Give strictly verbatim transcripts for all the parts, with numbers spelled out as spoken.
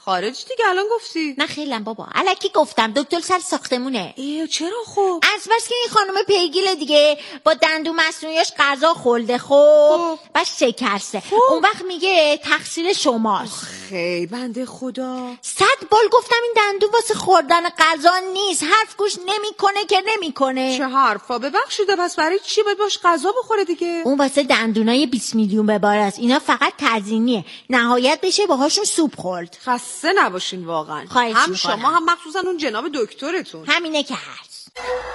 خارج دیگه الان گفتی. نه خیلم بابا، الکی گفتم. دکتر سر ساختمونه. ایو چرا خب؟ از بس که این خانم پیگیل دیگه با دندون مصنوعیش غذا خورده خب و شکسته خب. اون وقت میگه تقصیر شماست. خیلی بنده خدا. صد بار گفتم این دندون واسه خوردن غذا نیست، حرف گوش نمیکنه که نمیکنه. چه حرفا؟ ببخشید پس برای چی باید باش غذا بخوره دیگه؟ اون واسه دندونای بیست میلیون به بار است، اینا فقط تزیینیه، نهایت بشه باهاشون سوپ خورد. خسته نباشین واقعا. هم میکنم. شما هم مخصوصا اون جناب دکترتون. همینه که هست.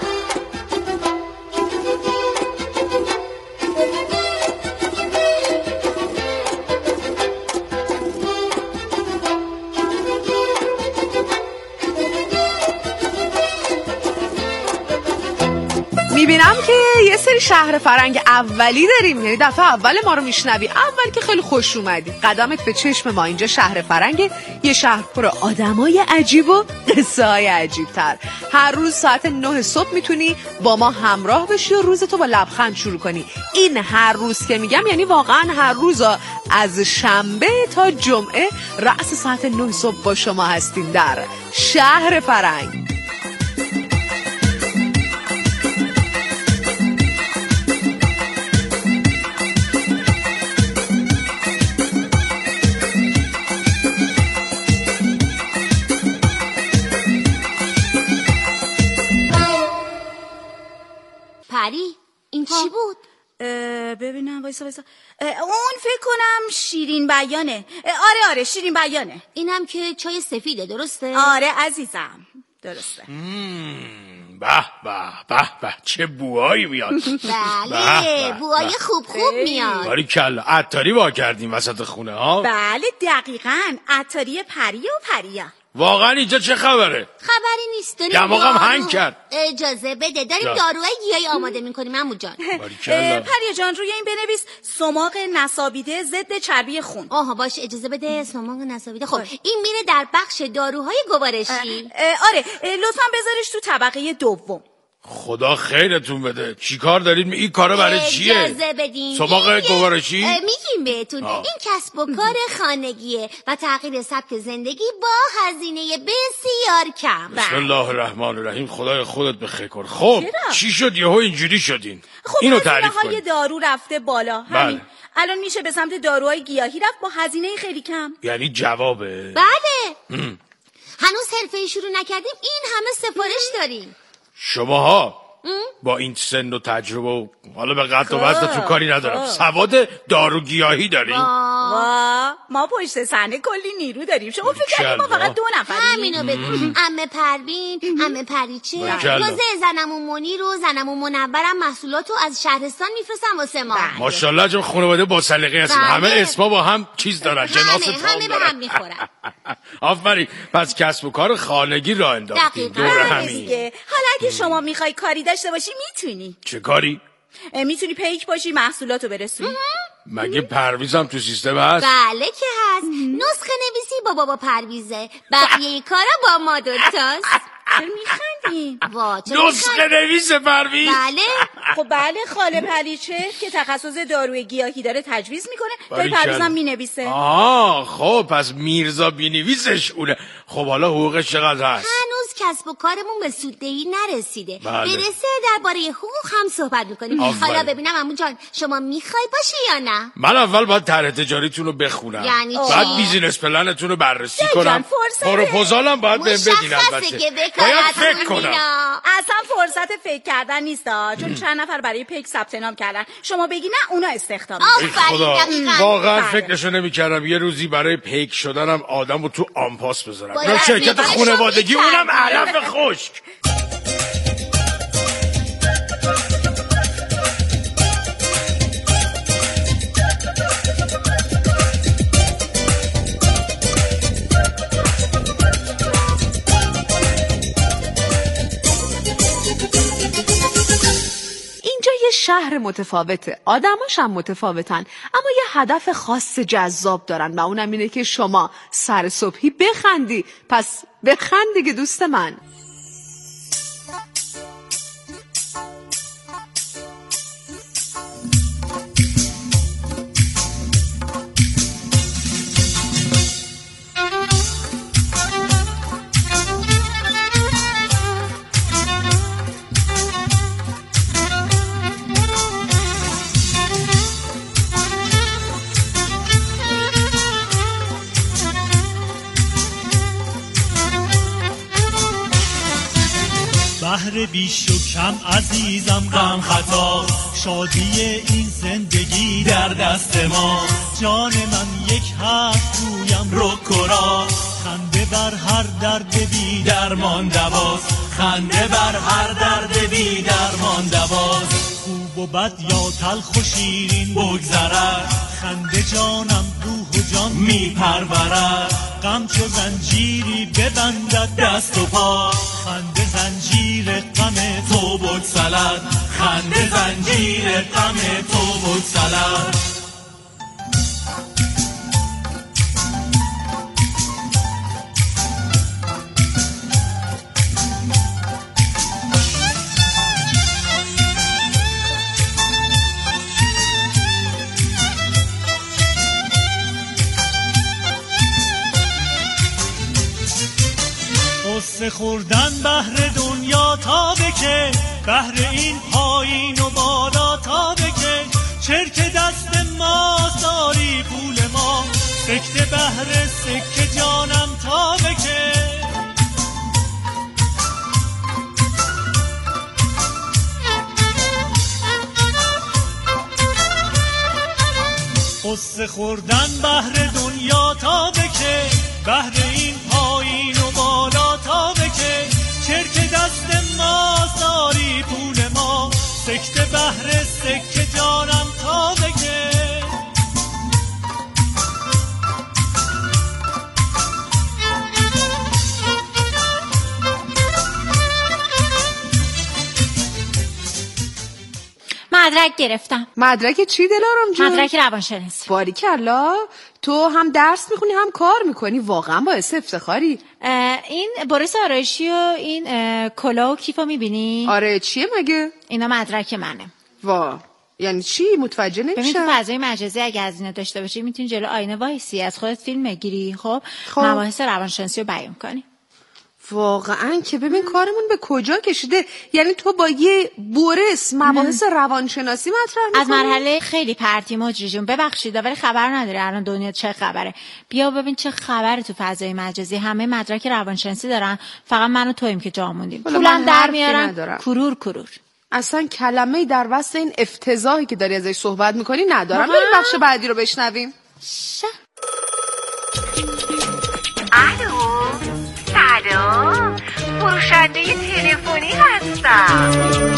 میبینم که یه سری شهر فرنگ اولی داریم، یعنی دفعه اول ما رو میشنوی. اول که خیلی خوش اومدی، قدمت به چشم ما. اینجا شهر فرنگ، یه شهر پر آدمای عجیب و قصه های عجیب تر. هر روز ساعت نه صبح میتونی با ما همراه بشی و روزتو با لبخند شروع کنی. این هر روز که میگم یعنی واقعا هر روز، از شنبه تا جمعه رأس ساعت نه صبح با شما هستیم در شهر فرنگ. پری این چی بود؟ ببینم وایسا وایسا اون فکر کنم شیرین بیانه. آره آره شیرین بیانه. اینم که چای سفیده درسته؟ آره عزیزم درسته. به به به به چه بوهایی میاد. بله بوهای خوب خوب میاد. باریکلا. عطاری وا کردیم وسط خونه ها. بله دقیقاً عطاری پری و پریا. واقعا اینجا چه خبره؟ خبری نیست. داریم دماغم هنگ کرد. اجازه بده داریم داروهای گیاهی آماده میکنیم عمو جان. پریا جان روی این بنویس سماق نسابیده ضد چربی خون. آها باشه اجازه بده سماق نسابیده. خب این میره در بخش داروهای گوارشی. آره لطفا بذارش تو طبقه دوم. خدا خیرتون بده. چی کار دارید؟ این کارا برای چیه؟ اجازه بدین. سماق گوارشی؟ میگیم بهتون آه. این کسب و کار خانگیه و تغییر سبک زندگی با هزینه بسیار کم. بسم الله الرحمن الرحیم. خدای خودت بخیر کن. خب چرا؟ چی شد یهو اینجوری شدین؟ خب اینو تعریف کنید. هزینه های دارو رفته بالا. بله. همین الان میشه به سمت داروهای گیاهی رفت با هزینه خیلی کم. یعنی جوابه؟ بله. ام. هنوز حرفه‌ای شروع نکردیم این همه سفارش داریم. شماها با این سن و تجربه و حالا به قد و وزنتون کاری ندارم، سواد داروگیاهی دارین؟ وا ما پشت صحنه کلی نیرو داریم. شما فکر کردید ما فقط دو نفریم؟ همینو بگو. عمه پروین، عمه پریچه، تازه زنمون منیر و زنمون منورم محصولاتو از شهرستان میفرستن واسه ما. ماشاءالله چون خانواده با سلیقه هستن. همه اسما با هم چیز دارن، جناس تام دارن. همه به هم میخورن. آفرین. پس کسب و کار خانگی راه انداختید دور همین. حالا اگه شما میخوای کاری داشته باشی میتونی. چه کاری؟ میتونی پیک باشی محصولاتو برسونی. مگه پرویزم تو سیستم هست؟ بله که هست. نسخه نویسی با بابا پرویزه، بقیه کارا با ما دوتاست. چرا میخندیم؟ نسخه نویس پرویز؟ بله. خب بله خاله پریچه که تخصص داروی گیاهی داره تجویز میکنه، داره پرویزم مینویسه. آه خب پس میرزا بینویسش اونه. خب حالا حقوقش چقدر هست؟ هنوز کسب و کارمون به سوددهی نرسیده. بله. برسه درباره حقوق هم صحبت میکنیم. حالا ببینم عمو جان شما میخوای باشی یا نه؟ من اول باید طرح تجاریتون رو بخونم. یعنی بعد بیزینس پلنتون رو بررسی کنم. پروپوزالم باید بهم بدین البته. باید فکر کنم. اصلا فرصت فکر کردن نیست چون چند نفر برای پیک ثبت نام کردن. شما بگی نه اونا استخدام. خدا واقعا فکرشو نمی‌کردم یه روزی برای پیک شدنم آدمو تو آمپاس بذارم. نه شرکت خانوادگی اونم علف خشک. شهر متفاوته، آدماش هم متفاوتن، اما یه هدف خاص جذاب دارن و اونم اینه که شما سر صبحی بخندی. پس بخندی که دوست من. بهر بیش و کم عزیزم غم خطا، شادی این زندگی در دست ما. جان من یک حرف گویم رک و راست، خنده بر هر درد بی درمان دواست، خنده بر هر درد بی درمان دواست. خوب و بد یا تلخ و شیرین بگذرد، خنده جانم روح و جان می پرورد. غم چو زنجیری ببندد دست و پا، خنده زنجیر غم تو بگسلد، خنده زنجیر غم تو بگسلد. قصه خوردن بهر دنیا تا بکن، بهر این پایین و بالا تا بکن. چرک دست ما داری پول ما، سکته بهر سکه جانم تا بکن. قصه خوردن بهر دنیا تا بکن، بهر این پایین و بالا تا بکن. چرک دست ما داری پول ما، سکته بهر سکه جانم تا بکن. مدرک گرفتم. مدرک چی دلارم جون؟ مدرک روانشناسی. باریکلا، تو هم درس میخونی هم کار میکنی، واقعا باعث افتخاری. این برس آرایشی و این کلاه و کیفو میبینی؟ آره چیه مگه؟ اینا مدرک منه. وا یعنی چی؟ متوجه نمیشم. ببین تو فضای مجازی اگه از اینا داشته باشی میتونی جلو آینه وایسی، از خودت فیلم بگیری، خب, خب. مباحث روانشناسی رو بیان کنی. واقعا که ببین کارمون به کجا کشیده. یعنی تو با یه بورس مباحث روانشناسی مطرح می‌کنی؟ از مرحله خیلی پرتی مجری جون، ببخشید ولی خبر نداره الان دنیا چه خبره. بیا ببین چه خبره تو فضای مجازی. همه مدرک روانشناسی دارن، فقط من و توییم که جا موندیم. پولم در میارن کرور کرور. اصلا کلمه‌ای در وسط این افتضاحی که داری ازش صحبت می‌کنی ندارم. بریم بخش بعدی رو بشنویم. ش... الو سلام، فروشنده تلفنی هستم.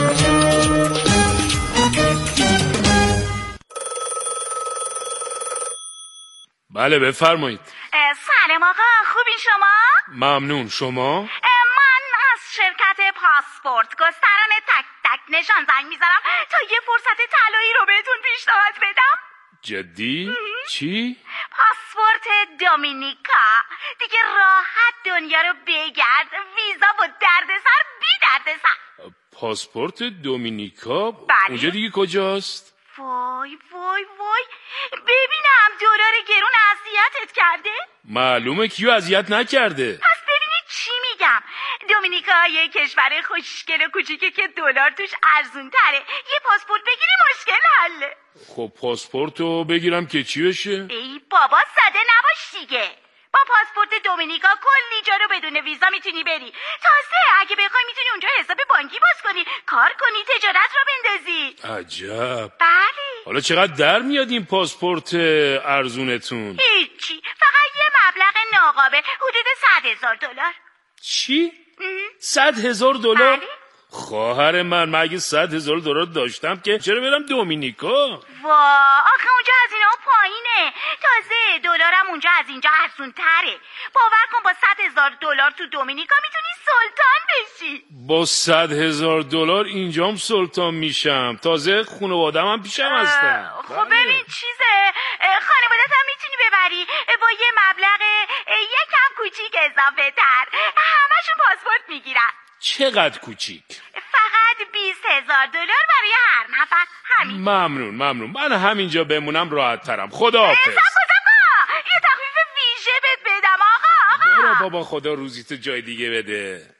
بله بفرمایید. سلام آقا، خوبی شما؟ ممنون. شما؟ من از شرکت پاسپورت گستران تک تک نشان زنگ میزنم تا یه فرصت طلایی رو بهتون پیشنهاد بدم. جدی؟ چی؟ پاسپورت دومینیکا. دیگه راحت دنیا رو بگرد، ویزا و دردسر بی دردسر. پاسپورت دومینیکا؟ بله. اونجا دیگه کجاست؟ وای وای وای، ببینم دلار گرون اذیتت کرده؟ معلومه کیو اذیت نکرده. پس ببینید چی میگم. دومینیکا یه کشور خوشگل و کوچیکه که دلار توش ارزون تره. یه پاسپورت بگیری مشکل حله. خب پاسپورتو بگیرم که چی بشه؟ ای بابا ساده نباش دیگه. با پاسپورت دومینیکا کلی جا رو بدون ویزا میتونی بری. تازه اگه بخوای میتونی اونجا حساب بانکی باز کنی، کار کنی، تجارت رو بندازی. عجب. بله. حالا چقدر در میاد این پاسپورت ارزونتون؟ هیچی، فقط یه مبلغ ناقابل، حدود صد هزار دلار. چی؟ صد هزار دلار؟ بله. خواهر من مگه صد هزار دلار داشتم که چرا برم دومینیکا؟ وا آخه اونجا از اینا پایینه. تازه دلارم اونجا از اینجا ارزون تره. باور کن با صد هزار دلار تو دومینیکا میتونی سلطان بشی. با صد هزار دلار اینجام سلطان میشم. تازه خانوادم هم پیشم هستن. خب ببین چیزه، خانوادت هم میتونی ببری با یه مبلغ یکم کوچیک اضافه تر. همشون پاسپورت میگیرن. چقدر کوچیک؟ فقط بیست هزار دلار برای هر نفر. همین. ممنون ممنون، من همینجا بمونم راحت ترم. خداحافظ. سبا سبا یه تخفیف ویژه بهت بدم آقا. آقا برو بابا، خدا روزیت جای دیگه بده.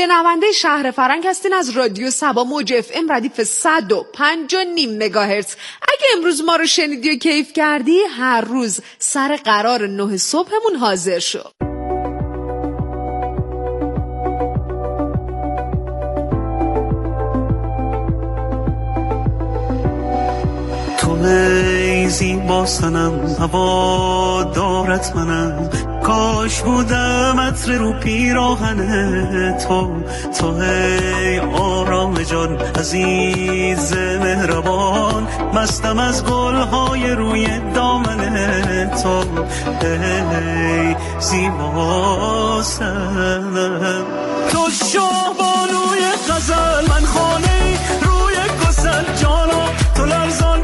شنونده شهر فرنگ هستین از رادیو صبا موج اف ام ردیف صد و پنج و نیم مگاهرتز. اگه امروز ما رو شنیدی و کیف کردی، هر روز سر قرار نه صبحمون حاضر شو. ای زیبا سنم هوا دارت منم، کاش بودم عطر رو پیراهن تو. تو ای آرام جان عزیز مهربان، مستم از گلهای روی دامن تو. ای زیبا سنم تو شاه بانوی غزل، من خانه روی گسل جانا، تو لرزان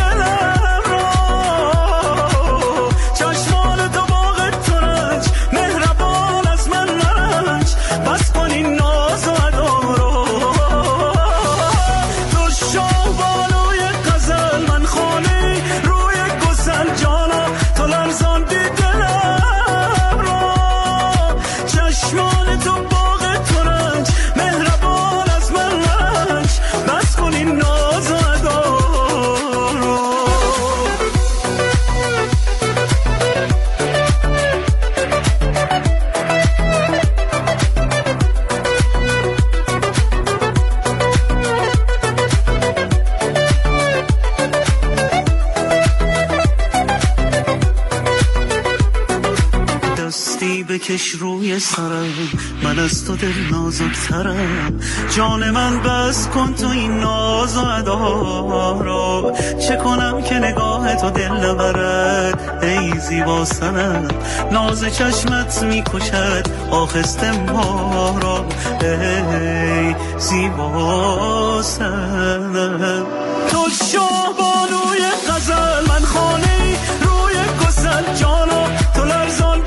بکش روی سرم، من از تو دل نازکترم. جان من بس کن تو این ناز و ادا را، چه کنم که نگاه تو دل نبرد. ای زیبا سنم ناز چشمت میکشد آخسته ما را. ای زیبا سنم تو شاه بانوی غزل، من خانه روی گسل جانا، تو لرزان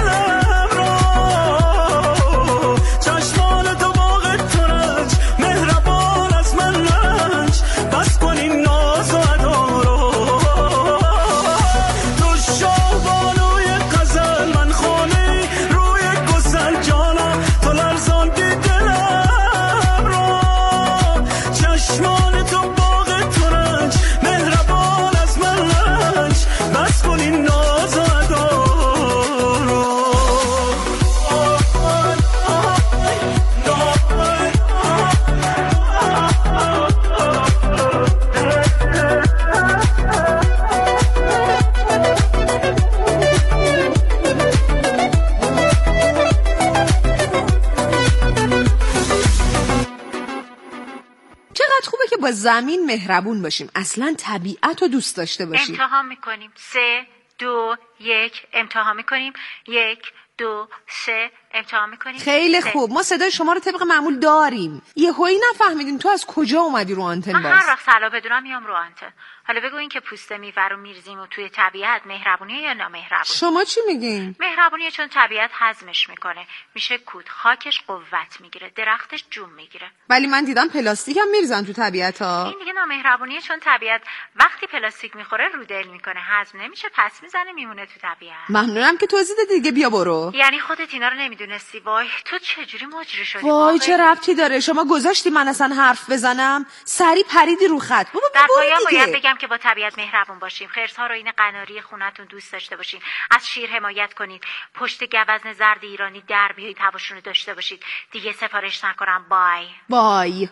با زمین مهربون باشیم، اصلا طبیعت رو دوست داشته باشیم. امتحان میکنیم. سه دو یک امتحان میکنیم. یک دو سه امتحان میکنیم. خیلی سه. خوب، ما صدای شما رو طبق معمول داریم. یه هایی نفهمیدیم تو از کجا اومدی رو آنتن. باز من هر وقت سلا بدونم میام رو آنتن. حالا بگو این که پوست میوه رو میریزیم و توی طبیعت مهربونیه یا نامهربونی؟ شما چی میگین؟ مهربونیه، چون طبیعت هضمش میکنه، میشه کود، خاکش قوت میگیره، درختش جون میگیره. ولی من دیدم پلاستیک هم میریزن تو طبیعت ها. این دیگه نامهربونیه، چون طبیعت وقتی پلاستیک میخوره رو دل میکنه، هضم نمیشه، پس میزنه میمونه تو طبیعت. ممنونم که توضیح دادی دیگه. بیا برو. یعنی خودت اینا رو نمیدونستی؟ وای تو چجوری مجری شدی؟ وای چه ربطی داره؟ شما گذاشتی من اصلا حرف بزنم، سری پریدی رو خط. بابا در پایان باید بگم که با طبیعت مهربون باشیم، خرس‌ها رو این قناری خونتون دوست داشته باشین، از شیر حمایت کنید، پشت گوزن زرد ایرانی در بیایید، هواشون رو داشته باشید. دیگه سفارش نکنم. بای بای.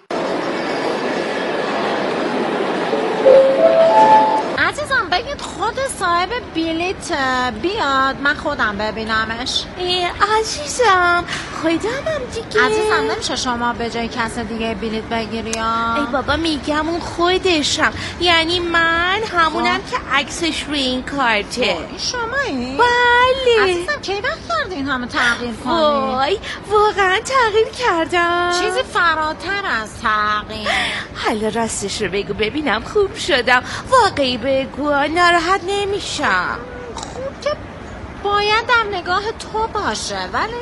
عزیزم بگید خود صاحب بلیت بیاد، من خودم ببینمش. عزیزم خودمم دیگه. عزیزم نمیشه شما به جای کس دیگه بلیت بگیری یا؟ ای بابا میگم اون خودشم، یعنی من همونم که عکسش روی این کارته. شمایی؟ بله. عزیزم کی وقت کردین همه تغییر کنی؟ وای واقعا تغییر کردم، چیزی فراتر از تغییر. حالا راستش رو بگو ببینم خوب شدم. واقعی بگو ناراحت نمیشم. خوب که باید در نگاه تو باشه، ولی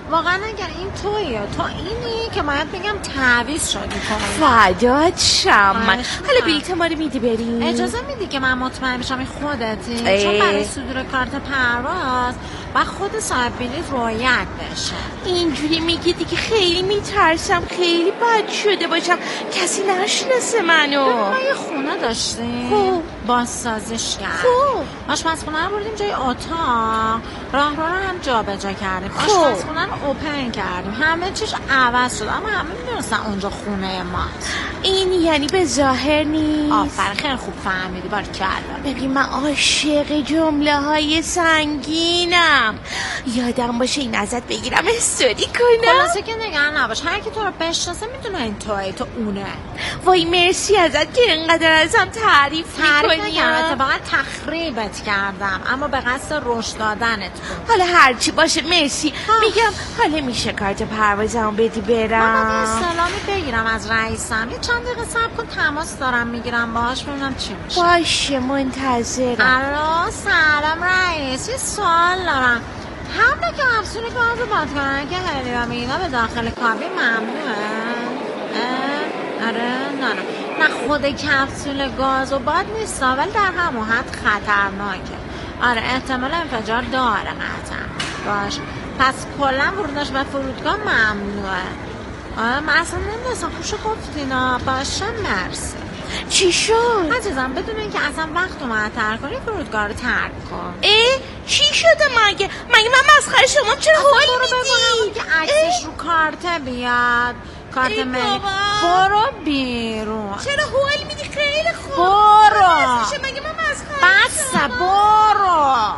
واقعا اگر این تویه تو اینی که باید بگم تعویض شدی کنی. فدات شم. حالا بلیط ما رو میدی بریم؟ اجازه میدی که من مطمئن بشم این خودتی؟ چون برای صدور کارت پرواز و خود صاحب بلیط رعایت بشه. اینجوری میگی دیگه خیلی میترسم خیلی بد شده باشم کسی نشناسه منو. ما یه خونه داشتیم خوب بازسازیش کرد. خوب آشپزخونه رو بردیم جای اتاق، راه رو هم جا به جا کردیم. آشپزخونه رو اوپن کردیم، همه چیش عوض شد اما همه میدونستن اونجا خونه ما. این یعنی به ظاهر نیست؟ آفرین خیلی خوب فهمیدی باریکلا. ببین من عاشق جمله های سنگینم. یادم باشه این ازت بگیرم استوری کنم. خلاصه که نگران نباش، هر کی تو رو بشناسه میدونه این توی تو اونه. وای مرسی ازت که اینقدر ازم تعریف تعریف میکنی. نکردم اتفاقا تخریبت کردم اما به قصد رشد دادنت بود. حالا هرچی باشه مرسی. میگم حالا میشه کارت پروازمو بدی برم؟ من سلامی بگیرم از رئیسم. یه چند دقیقه صبر کن تماس دارم میگیرم باهاش ببینم چی میشه. باشه منتظرم. الو سلام رئیس، یه سوال دارم. حمله که افسون گاز باد کنن که هلیوم اینا به داخل کابین ممنوعه؟ آره نه نه نه خود کپسول گاز و باد نیست ولی در همون حد خطرناکه. آره احتمال انفجار داره قطعا. باش پس کلا ورودش به فرودگاه ممنوعه. آره من اصلا نمیدونستم خوشو گفتینا. باشه مرسی. چی شد؟ عزیزم بدون اینکه اصلا وقت رو معطل کنی فرودگاه رو ترک کن. اه چی شده مگه؟ مگه من مسخره شما چرا هول میدی؟ که عکسش رو کارت بیاد کارت ملی. برو بیرون. چرا هول میدی؟ خیلی خوب برو. مگه من مسخره بس برو.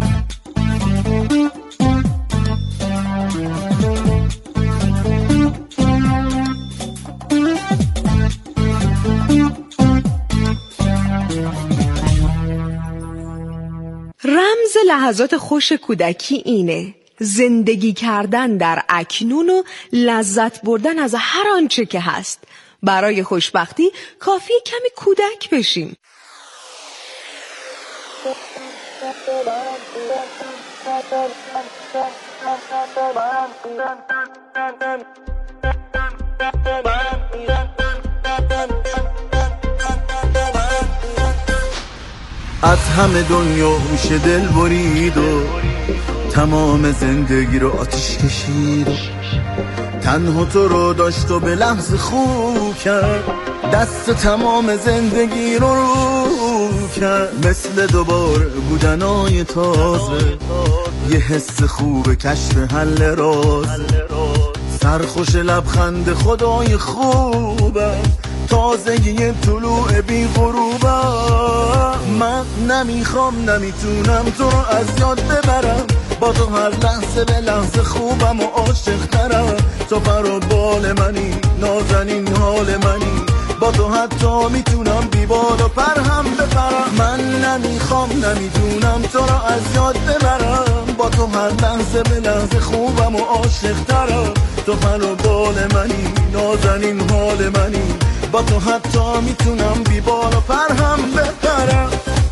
رمز لحظات خوش کودکی اینه: زندگی کردن در اکنون و لذت بردن از هر آنچه که هست. برای خوشبختی کافی کمی کودک بشیم. از همه دنیا میشه دل برید و تمام زندگی رو آتیش کشید و تنها تو رو داشت و به لحظه خوب کرد دست تمام زندگی رو رو کرد مثل دوباره بودنای تازه یه حس خوب کشف حل رازه سرخوش لبخند خدای خوبه تازه یه طلوع بی غروبه من نمیخوام نمیتونم تو رو از یاد ببرم با تو هر لحظه به لحظه خوبم و عاشق ترم تو پر و بال منی نازنین حال منی با تو حتی میتونم بی بال و پر هم بپرم من نمیخوام نمیتونم تو رو از یاد ببرم با تو هر لحظه به لحظه خوبم و عاشق ترم تو پر و بال منی نازنین حال منی با تو حتی میتونم بی بال و پر هم بپرم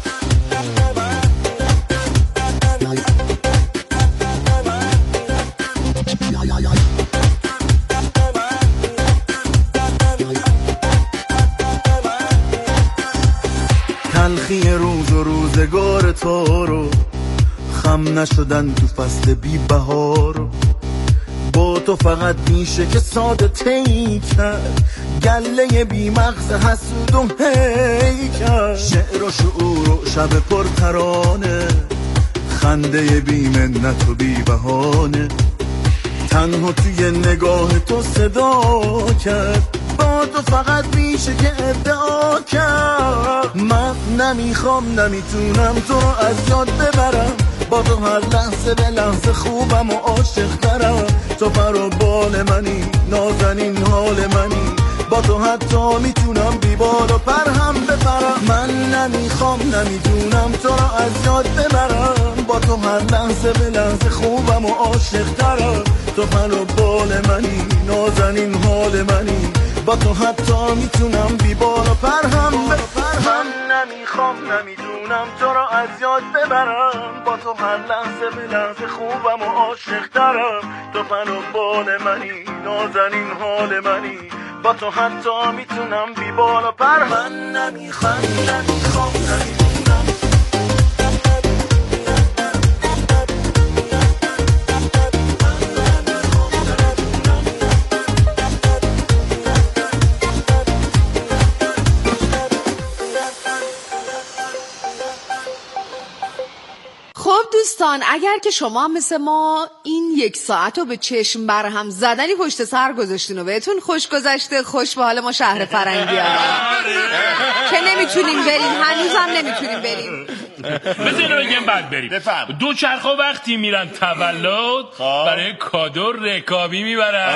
تلخی روز و روزگار تو رو خم نشدن تو فصل بی بهار با تو فقط میشه که ساده تی کرد گله بی مغز حسود و هی کرد شعر و شعور و شب پر ترانه خنده بی منت و بی بهانه تنها توی نگاه تو صدا کرد با تو فقط میشه که ادعا کرد من نمیخوام نمیتونم تو رو از یاد ببرم با تو هر لحظه به لحظه خوبم و عاشق ترم تو پر و بال منی نازنین حال منی با تو حتی میتونم بی بال و پر هم بپرم من نمیخوام نمیتونم تو رو از یاد ببرم با تو هر لحظه به لحظه خوبم و عاشق ترم تو پر و بال منی نازنین حال منی با تو حتی میتونم بی بال و پر هم بپرم من نمیخوام نمیدونم تو رو از یاد ببرم، با تو هر لحظه به لحظه خوبم و عاشق ترم. تو پنبال منی، نازنین حال منی، با تو حتی میتونم بی بال و پر. من نمیخوام نمیخوام نمیخوام خب دوستان، اگر که شما هم مثل ما این یک ساعت رو به چشم برهم زدنی پشت سر گذاشتین و بهتون خوش گذشته، خوش به حال ما شهر فرنگی ها که نمیتونیم بریم، هنوزم نمیتونیم بریم. بذارین بگم بعد بریم. دو چرخ وقتی میرن تولد برای کادو رکابی میبرن.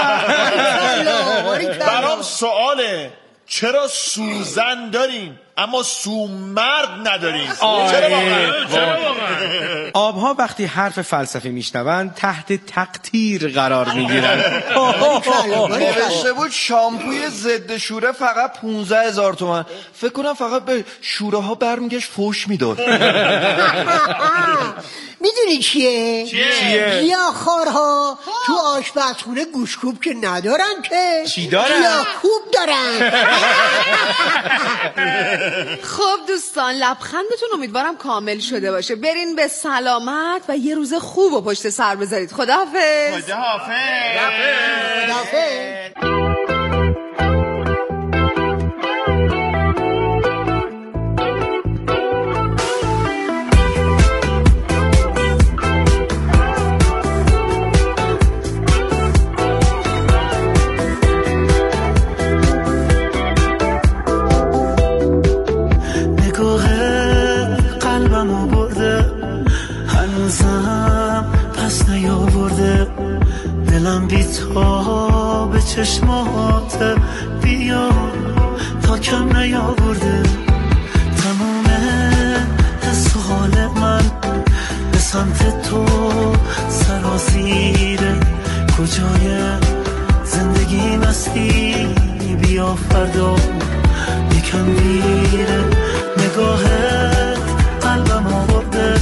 برام سواله چرا سوزن داریم اما سومرد نداریم؟ چرا واقعا؟ آبها وقتی حرف فلسفی میشنوند تحت تقطیر قرار میگیرن. نوشته بود شامپوی ضد شوره فقط پونزده هزار تومن. فکر کنم فقط به شوره ها برمیگشت فوش میداد. میدونی چیه؟ چیه؟ گیاهخوارها تو آشپزخونه گوشکوب که ندارن که چی دارن؟ گیاهکوب دارن. خب دوستان، لبخندتون امیدوارم کامل شده باشه. برین به سلامت و یه روز خوب و پشت سر بذارید. خداحافظ. خداحافظ. خداحافظ. دلم بی تو به چشمات بیا تا کم نیاورده. تمام حس و حال من به سمت تو سرازیره. کجای زندگی مستی بیا فردا یکم دیره. نگاهت قلبم آورده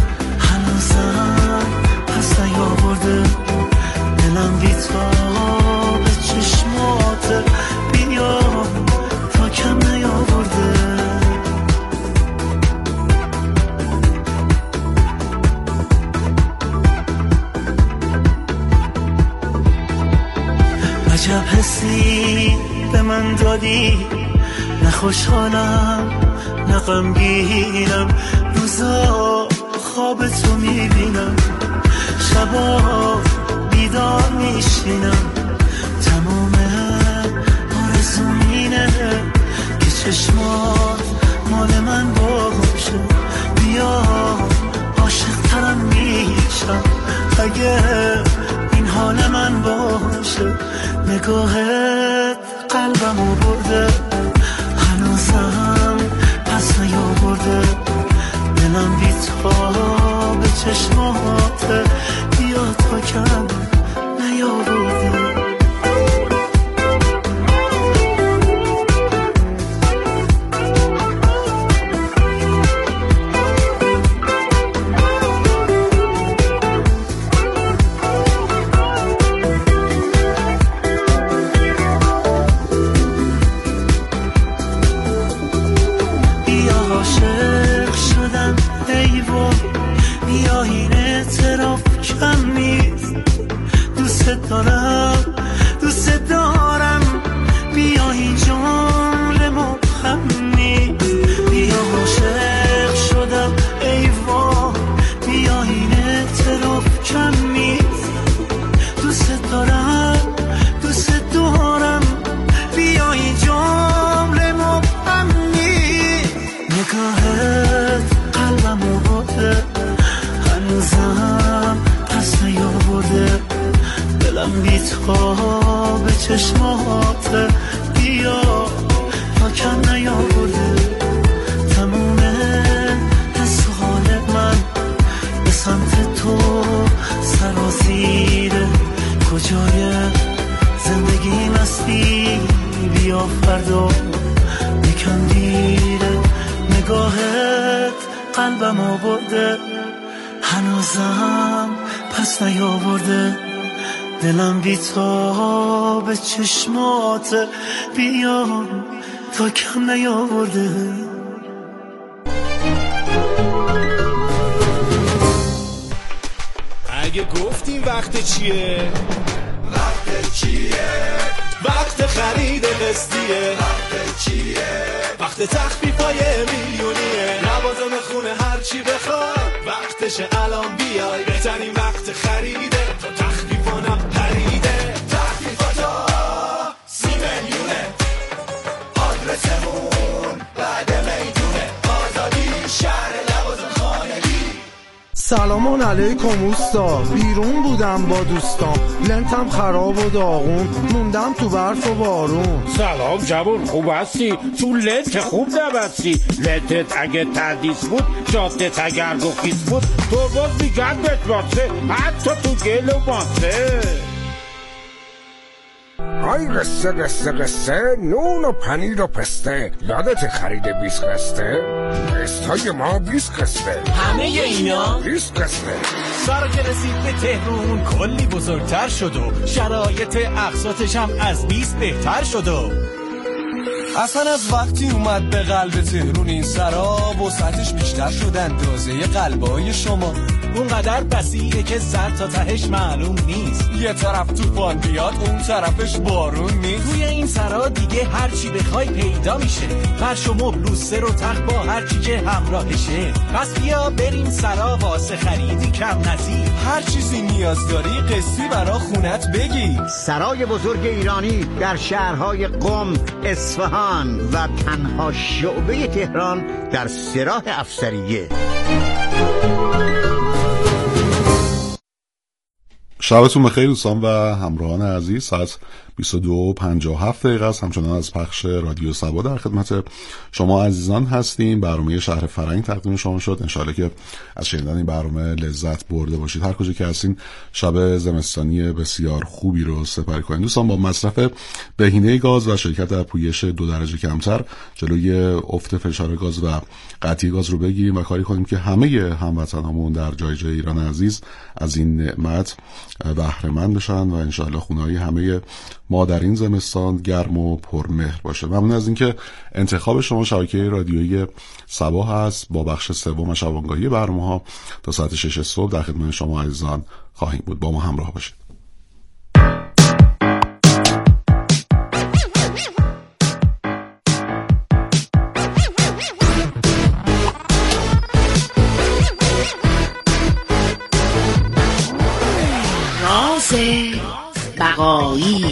هنوزم پس نیاورده. دلم بی تو به چشمات بیا تا کم نیاورده. عجب حسی به من دادی، نه خوشحالم نه غمگینم. روزا خواب تو میبینم، شبا بیدار میشینم. تمام آرزوم اینه که چشمات مال من باشه. بیا عاشق ترم میشم اگه این حال من باشه. نگاهت قلبمو برده هنوزم پس نیاورده. دلم بی تو به چشمات بیا تا کم نیاورده. دارم دوست دارم بیا این جمله مبهم نیست. بیا عاشق شدم ای وای بیا این اعتراف کم نیست. دوست دارم دوست دارم بیا این جمله مبهم نیست. نگاهت قلبمو برده هنوزم پس نیاورده. دلم بی تو به چشمات بیا تا کم نیاورده. تموم حس و حال من به سمت تو سرازیره. کجای زندگی مستی بیا فردا یکم دیره. نگاهت قلبم آورده، هنوزم پس نیاورده. دلم بی تو به چشمات بیا تا کم نیاورده. اگه گفتیم وقت چیه؟ وقت چیه؟ وقت خرید قسطیه. وقت چیه؟ وقت تخفیفای میلیونیه. لوازم خونه هر چی بخوای وقتشه الان بیای. بهترین وقت خریده تا تخفیفانم پریده. تخفیفاتا سی میلیونه. آدرسمون بعد میدونه. آزادی شهر لوازم خانگی. سلامان علیکم اوستا، بیرون بودم با دوستام، لنتم خراب و داغون، موندم تو برف و بارون. سلام جوون، خوب هستی؟ تو لنت خوب نبستی. لنتت اگه تردیس بود، جادت اگر گفیز بود، تو باز میگن بهت باسه، حتی تو گل و ماسه. آی قصه قصه قصه، نون و پنیر و پسته، یادت خرید بیست قسته؟ قسطای ما بیست قسته. همه اینا بیست قسته. سارا که رسید به تهرون کلی بزرگتر شد و شرایط اقساطش هم از بیست بهتر شد و اصلا از وقتی اومد به قلب تهرون این سرا وسعتش بیشتر شد اندازه قلبای شما. اونقدر بسیره که سر تا تهش معلوم نیست. یه طرف طوفان بیاد اون طرفش بارون نیست. توی این سرا دیگه هر چی بخوای پیدا میشه. فرش و مبل لوستر و تخت با هر چی که همراهشه. پس بیا بریم سرا واسه خریدی کم نزیر. هر چیزی نیاز داری قسطی برا خونت بگی. سرای بزرگ ایرانی در شهرهای قم، اصفهان و تنها شعبه تهران در سراح افسریه. شبتون بخیر دوستان و همراهان عزیز. ساعت بیست و دو و پنجاه و هفت دقیقه است. همچنان از پخش رادیو سبا در خدمت شما عزیزان هستیم. برنامه شهر فرنگ تقدیم شما شد. انشاءالله که از شنیدن این برنامه لذت برده باشید. هر کجا که هستین شب زمستانی بسیار خوبی رو سپری کنید. دوستان با مصرف بهینه گاز و شرکت در پویش دو درجه کمتر جلوی افت فشار گاز و قطعی گاز رو بگیریم و کاری کنیم که همه هموطنامون در جای جای ایران عزیز از این نعمت بهره مند بشن و انشاءالله خونه‌های همه ما در این زمستان گرم و پرمهر باشه. ممنون از اینکه انتخاب شما شبکه رادیویی سبا هست. با بخش سوم شبانگاهی برنامه‌ها تا ساعت شش صبح در خدمت شما عزیزان خواهیم بود. با ما همراه باشید. بقایی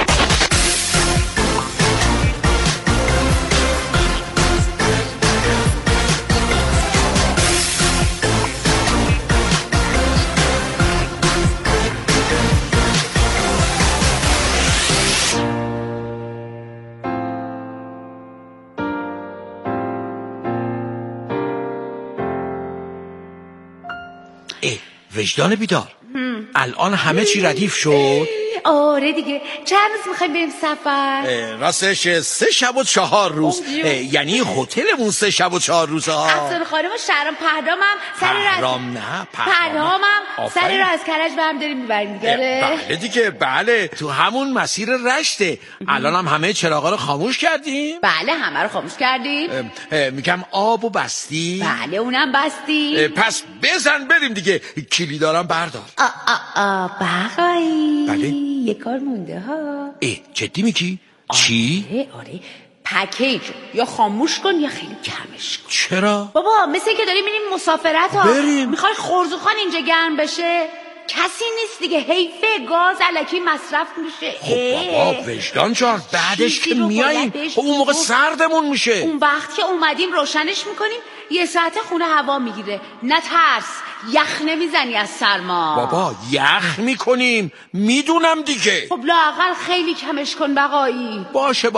وجدان بیدار الان همه چی ردیف شد. آره دیگه. چند روز میخوایم بریم سفر؟ راستش سه شب و چهار روز. یعنی هتلمون سه شب و چهار روز ها. افسر خانم و شهرام پهرامم سر راز پهرام نه پهرامم سر راز کرج به هم داریم میبریم دیگه. بله دیگه بله تو همون مسیر رشته. الان هم همه چراغا رو خاموش کردیم. بله همه رو خاموش کردیم. میگم آب و بستی. بله اونم بستی. پس بزن بریم دیگه. کلی دارم بردار. آ آ آ بقایی. بله یه کار مونده ها. اه جدی میگی؟ چی؟ آره آره پکیج یا خاموش کن یا خیلی کمش کن. چرا؟ بابا مثل که داریم میریم مسافرت ها. بریم. میخوای خورزوخان اینجا گرم بشه؟ کسی نیست دیگه. حیفه گاز الکی مصرف میشه. خب بابا وجدان جان بعدش که میاییم خب اون موقع سردمون میشه. اون وقت که اومدیم روشنش میکنیم یه ساعت خونه هوا میگیره. نه ترس یخ نمیزنی از سرما. بابا یخ میکنیم میدونم دیگه. خب لااقل خیلی کمش کن بقایی. باشه